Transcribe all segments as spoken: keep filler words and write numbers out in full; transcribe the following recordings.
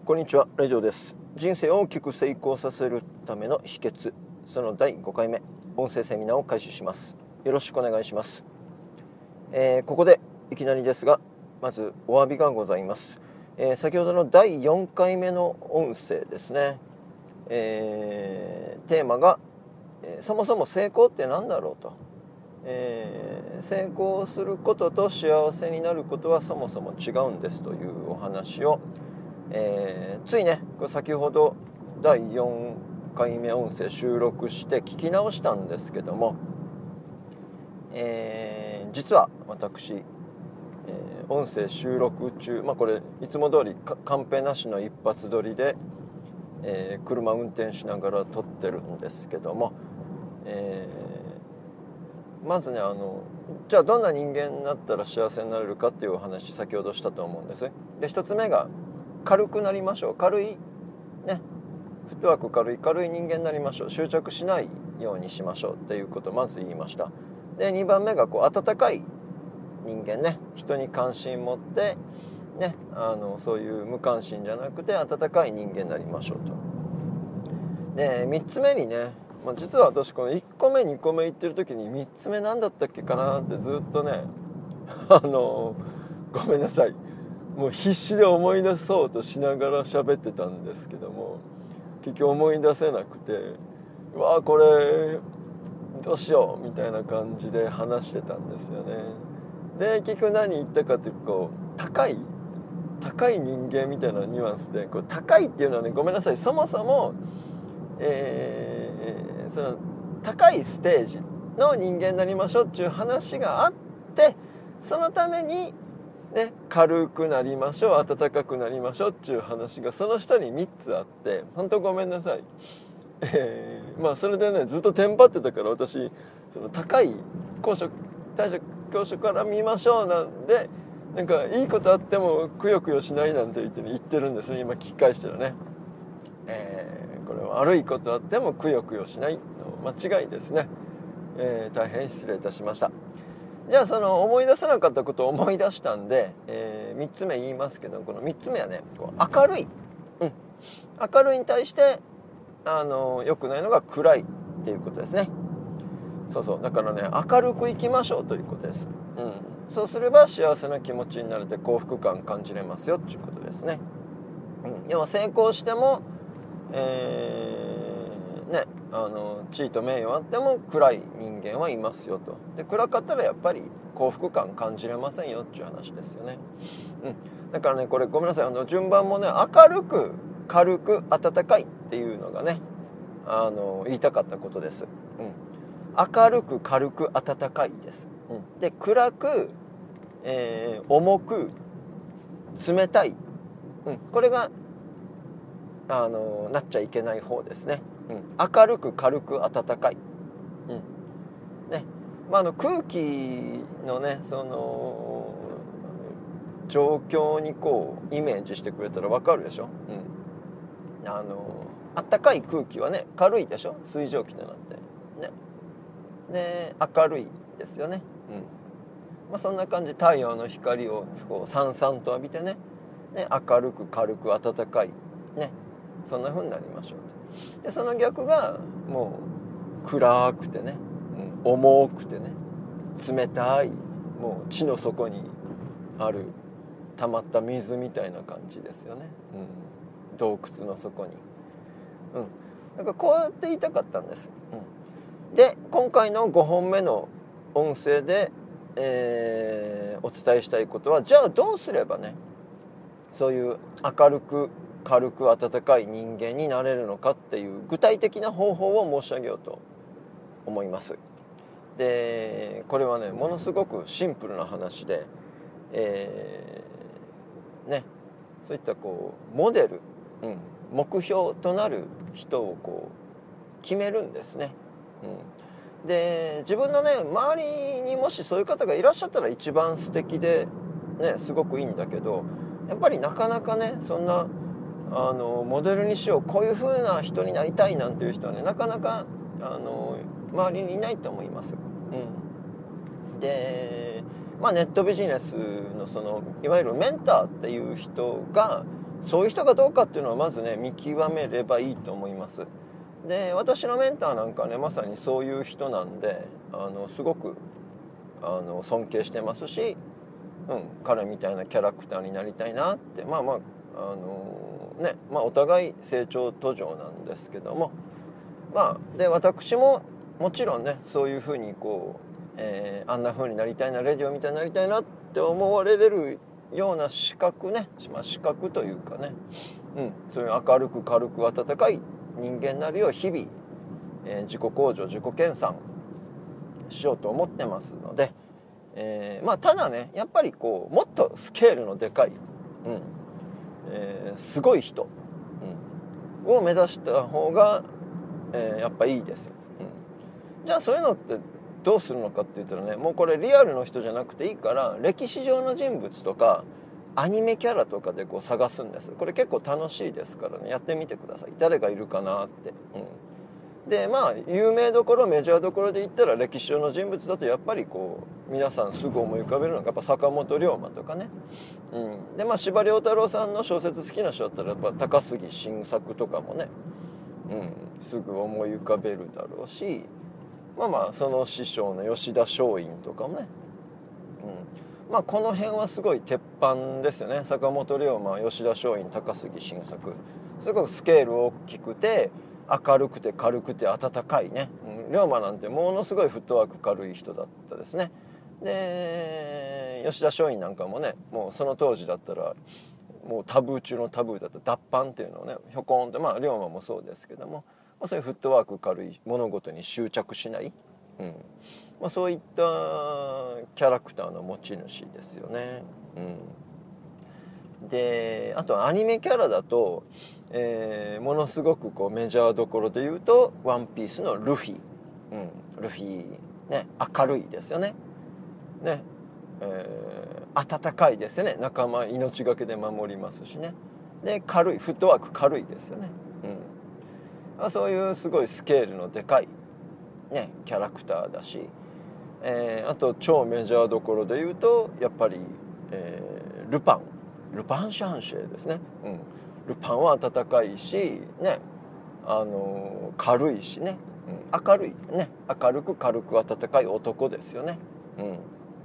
こんにちは、ラジオです。人生を大きく成功させるための秘訣、そのだいごかいめ音声セミナーを開始します。よろしくお願いします。えー、ここでいきなりですが、まずお詫びがございます。えー、先ほどのだいよんかいめの音声ですね、えー、テーマが、えー、そもそも成功って何だろうと、えー、成功することと幸せになることはそもそも違うんですというお話を、えー、ついね先ほどだいよんかいめ音声収録して聞き直したんですけども、えー、実は私、えー、音声収録中、まあこれいつも通りカンペなしの一発撮りで、えー、車運転しながら撮ってるんですけども、えー、まずねあのじゃあどんな人間になったら幸せになれるかっていうお話先ほどしたと思うんです。でひとつめが軽くなりましょう。軽いねフットワーク軽い軽い人間になりましょう。執着しないようにしましょうっていうことをまず言いました。でにばんめがこう温かい人間ね、人に関心持ってね、あのそういう無関心じゃなくて温かい人間になりましょうと。でみっつめにね、まあ、実は私このいっこめにこめ言ってる時にみっつめ何だったっけかなってずっとねあのごめんなさい、もう必死で思い出そうとしながら喋ってたんですけども、結局思い出せなくて、うわーこれどうしようみたいな感じで話してたんですよね。で結局何言ったかというと、こう高い高い人間みたいなニュアンスで、こう高いっていうのはね、ごめんなさい、そもそも、えー、その高いステージの人間になりましょうっていう話があって、そのためにね、軽くなりましょう、温かくなりましょうっていう話がその下にみっつあって、本当ごめんなさい、えー、まあそれでねずっとテンパってたから、私その高い高所大所高所から見ましょうなんで、なんかいいことあってもくよくよしないなんて言って、ね、言ってるんですね。今聞き返したらね、えー、これは悪いことあってもくよくよしないの間違いですね。えー、大変失礼いたしました。じゃあその思い出せなかったことを思い出したんで、えー、みっつめ言いますけど、このみっつめはね、こう明るい、うん、明るいに対してあの良くないのが暗いっていうことですね。そうそう、だからね明るく生きましょうということです、うん、そうすれば幸せな気持ちになれて幸福感感じれますよっていうことですね、うん、要は成功しても、えー、ねあの地位と名誉あっても暗い人間はいますよと。で暗かったらやっぱり幸福感感じれませんよっていう話ですよね、うん、だからねこれごめんなさい、あの順番もね明るく軽く温かいっていうのがねあの言いたかったことです、うん、明るく軽く温かいです、うん、で暗く、えー、重く冷たい、うん、これがあのなっちゃいけない方ですね、うん、明るく軽く温かい、うんねまあ、あの空気のねその状況にこうイメージしてくれたら分かるでしょ、うん、あの暖かい空気はね軽いでしょ、水蒸気でなんてね、で明るいですよね、うんまあ、そんな感じ、太陽の光をこうさんさんと浴びてね、ね明るく軽く温かいね、そんな風になりましょうと。でその逆がもう暗くてね、うん、重くてね冷たい、もう地の底にある溜まった水みたいな感じですよね、うん、洞窟の底に、うん、なんかこうやって言いたかったんです、うん、で今回のごほんめの音声で、えー、お伝えしたいことは、じゃあどうすればねそういう明るく軽く温かい人間になれるのかっていう具体的な方法を申し上げようと思います。でこれはねものすごくシンプルな話で、えー、ねそういったこうモデル、うん、目標となる人をこう決めるんですね、うん、で自分のね周りにもしそういう方がいらっしゃったら一番素敵でねすごくいいんだけど、やっぱりなかなかねそんなあのモデルにしよう、こういう風な人になりたいなんていう人はねなかなかあの周りにいないと思います、うん、でまあネットビジネスのそのいわゆるメンターっていう人がそういう人がどうかっていうのはまずね見極めればいいと思います。で私のメンターなんかねまさにそういう人なんであのすごくあの尊敬してますし、うん、彼みたいなキャラクターになりたいなってまあまああのねまあお互い成長途上なんですけども、まあで私ももちろんねそういうふうにこう、えー、あんな風になりたいなレディオみたいになりたいなって思われれるような資格ね、まあ、資格というかね、うん、そういう明るく軽く温かい人間になるよう日々、えー、自己向上自己研鑽しようと思ってますので、えー、まあただねやっぱりこうもっとスケールのでかい、うんえー、すごい人、うん、を目指した方が、えー、やっぱいいです、うん、じゃあそういうのってどうするのかって言ったらねもうこれリアルの人じゃなくていいから歴史上の人物とかアニメキャラとかでこう探すんです。これ結構楽しいですからねやってみてください。誰がいるかなって、うん、でまあ有名どころメジャーどころで言ったら歴史上の人物だとやっぱりこう皆さんすぐ思い浮かべるのがやっぱ坂本龍馬とかね、うん、でまあ司馬遼太郎さんの小説好きな人だったらやっぱ高杉晋作とかもね、うん、すぐ思い浮かべるだろうしまあまあその師匠の吉田松陰とかもね、うん、まあこの辺はすごい鉄板ですよね。坂本龍馬吉田松陰高杉晋作すごくスケール大きくて明るくて軽くて温かいね、うん、龍馬なんてものすごいフットワーク軽い人だったですね。で吉田松陰なんかもねもうその当時だったらもうタブー中のタブーだった脱藩っていうのをねひょこんってまあ龍馬もそうですけどもそういうフットワーク軽い物事に執着しない、うんまあ、そういったキャラクターの持ち主ですよね、うん、であとアニメキャラだと、えー、ものすごくこうメジャーどころで言うとワンピースのルフィ、うん、ルフィね明るいですよねね、えー、温かいですよね仲間命がけで守りますしねで軽いフットワーク軽いですよね、うんそういうすごいスケールのでかい、ね、キャラクターだし、えー、あと超メジャーどころで言うとやっぱり、えー、ルパンルパンシャンシェですね、うん、ルパンは温かいし、ねあのー、軽いしね、うん、明るいね明るく軽く温かい男ですよね、うん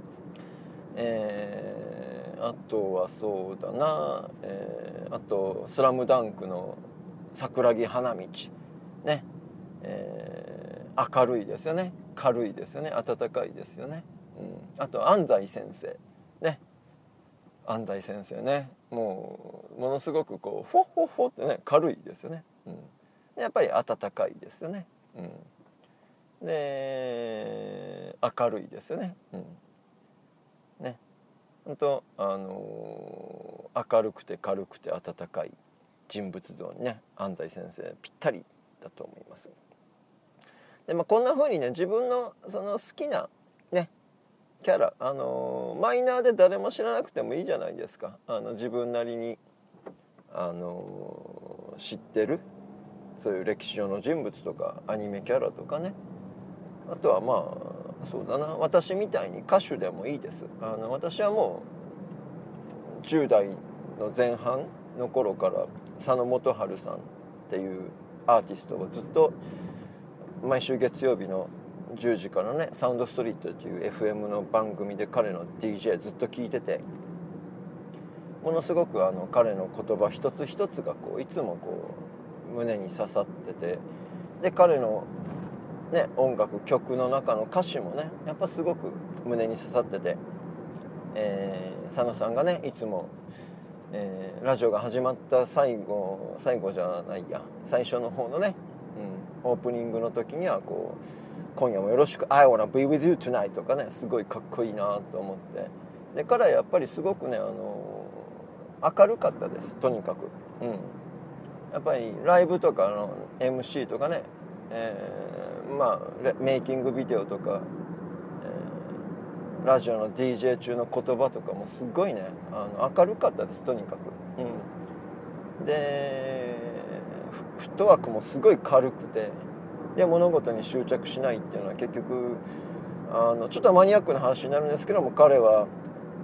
えー、あとはそうだな、えー、あと「スラムダンクの桜木花道ね、えー、明るいですよね軽いですよね温かいですよね、うん、あと安西先生ね安西先生ねもうものすごくこうフォッフォッフォってね軽いですよね、うん、やっぱり温かいですよね、うん、で明るいですよね、うん、ねほんとあのー、明るくて軽くて温かい人物像にね安西先生ぴったりだと思います。で、まあ、こんな風にね自分のその好きなねキャラ、あのー、マイナーで誰も知らなくてもいいじゃないですか。あの自分なりに、あのー、知ってるそういう歴史上の人物とかアニメキャラとかねあとはまあそうだな私みたいに歌手でもいいです。あの私はもうじゅう代の前半の頃から佐野元春さんっていうアーティストをずっと毎週月曜日のじゅうじからねサウンドストリートという エフエム の番組で彼の ディージェー ずっと聞いててものすごくあの彼の言葉一つ一つがこういつもこう胸に刺さっててで彼のね音楽曲の中の歌詞もねやっぱすごく胸に刺さってて、えー、佐野さんがねいつもえー、ラジオが始まった最後最後じゃないや最初の方のね、うん、オープニングの時にはこう今夜もよろしく I wanna be with you tonight とかねすごいかっこいいなと思ってで彼はやっぱりすごくね、あのー、明るかったですとにかく、うん、やっぱりライブとかの エムシー とかね、えー、まあメイキングビデオとかラジオの ディージェー 中の言葉とかもすごいねあの明るかったですとにかく、うん、でフットワークもすごい軽くてで物事に執着しないっていうのは結局あのちょっとマニアックな話になるんですけども彼は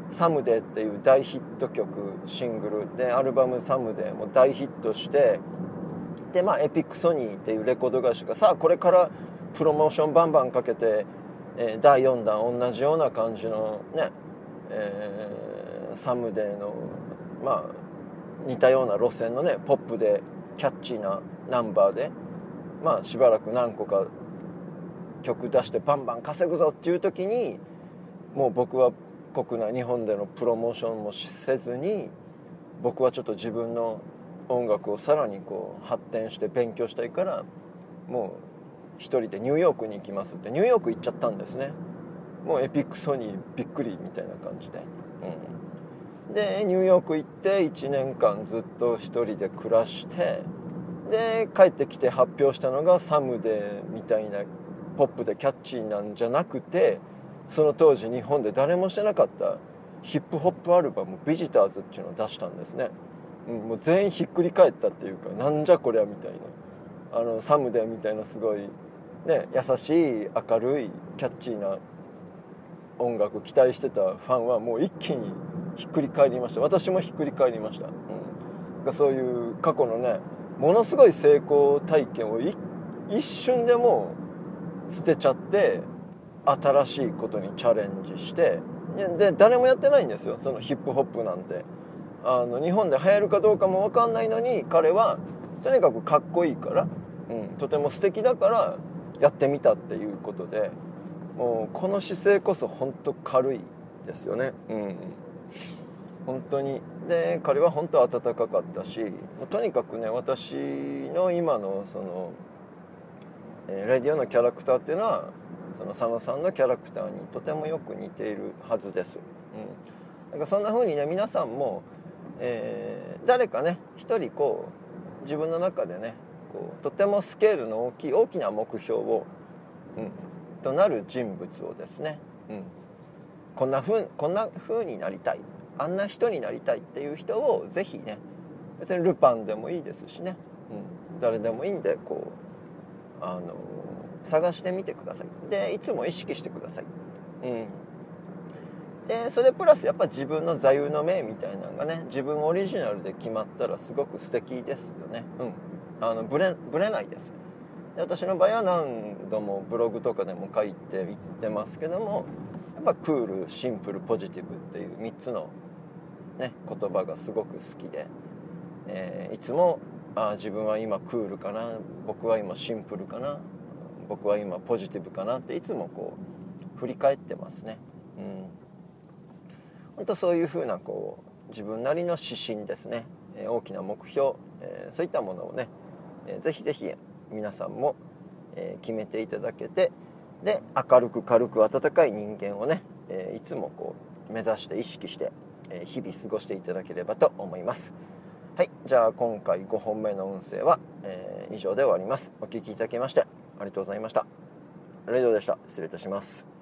サムデーっていう大ヒット曲シングルでアルバムサムデーも大ヒットして、でまあエピックソニーっていうレコード会社がさあこれからプロモーションバンバンかけて、えー、だいよんだん同じような感じのね、えー、サムデーのまあ似たような路線のねポップでキャッチーなナンバーでまあしばらく何個か曲出してバンバン稼ぐぞっていう時に、もう僕は国内日本でのプロモーションもせずに、僕はちょっと自分の音楽をさらにこう発展して勉強したいから、もう一人でニューヨークに行きますってニューヨーク行っちゃったんですね。もうエピックソニーびっくりみたいな感じで、うん、でニューヨーク行っていちねんかんずっと一人で暮らして、で帰ってきて発表したのがサムデーみたいなポップでキャッチーなんじゃなくて、その当時日本で誰もしてなかったヒップホップアルバムビジターズっていうのを出したんですね、うん、もう全員ひっくり返ったっていうか、なんじゃこりゃみたいな、あのサムデーみたいなすごい、ね、優しい明るいキャッチーな音楽期待してたファンはもう一気にひっくり返りました。私もひっくり返りました、うん、そういう過去のねものすごい成功体験を一瞬でもう捨てちゃって新しいことにチャレンジして、で誰もやってないんですよ、そのヒップホップなんて。あの日本で流行るかどうかも分かんないのに、彼はとにかくかっこいいから、うん、とても素敵だからやってみたっていうことで、もうこの姿勢こそ本当軽いですよね、うん、本当に。で彼は本当温かかったし、とにかくね私の今のそのレディオのキャラクターっていうのはその佐野さんのキャラクターにとてもよく似ているはずです、うん、だからそんな風にね皆さんも、えー、誰かね一人こう自分の中でねこうとてもスケールの大きい大きな目標を、うん、となる人物をですね、うん、こんな風こんな風になりたい、あんな人になりたいっていう人をぜひね、別にルパンでもいいですしね、うん、誰でもいいんでこうあの探してみてください。でいつも意識してください、うん、でそれプラスやっぱ自分の座右の銘みたいなのがね自分オリジナルで決まったらすごく素敵ですよね、うん、あのブレ、ブレないです。で私の場合は何度もブログとかでも書いていってますけども、やっぱクールシンプルポジティブっていうみっつの、ね、言葉がすごく好きで、えー、いつもあ自分は今クールかな、僕は今シンプルかな、僕は今ポジティブかなっていつもこう振り返ってますね、うん、本当そういうふうなこう自分なりの指針ですね、えー、大きな目標、えー、そういったものをね、えー、ぜひぜひ皆さんも、えー、決めていただけて、で明るく軽く温かい人間をね、えー、いつもこう目指して意識して、えー、日々過ごしていただければと思います。はい、じゃあ今回ごほんめの音声は、えー、以上で終わります。お聞きいただきましてありがとうございました。レイドでした。失礼いたします。